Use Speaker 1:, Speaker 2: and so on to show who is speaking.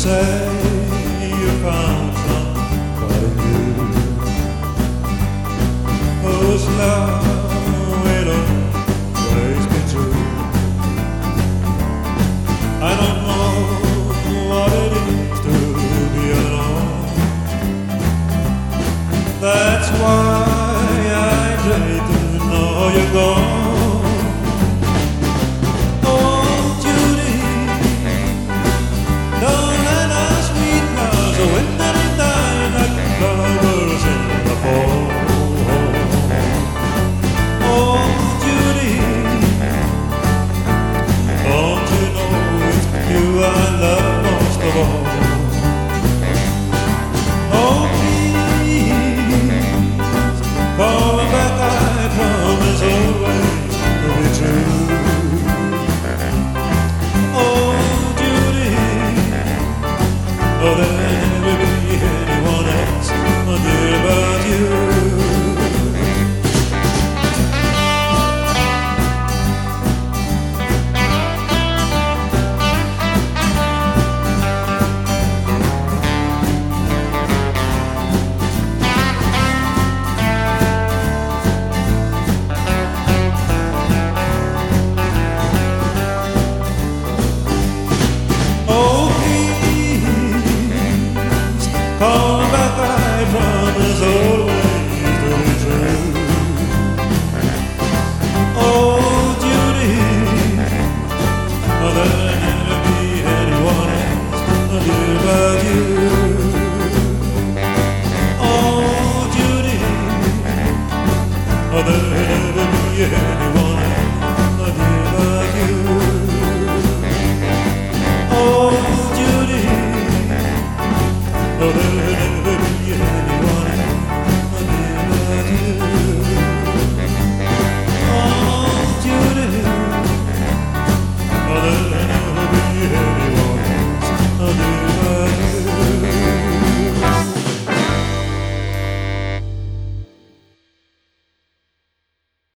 Speaker 1: say you found somebody new whose love will always be true. I don't know what it is to be alone. That's why I dread to know you're gone. Oh, there'll never be anyone else dear about you. Come back, I promise always to be true. Oh, Judy, there'll never be anyone else dear about you. Oh, Judy, there'll never be anyone else dear about you. Oh, Judy, oh, there'll never be anyone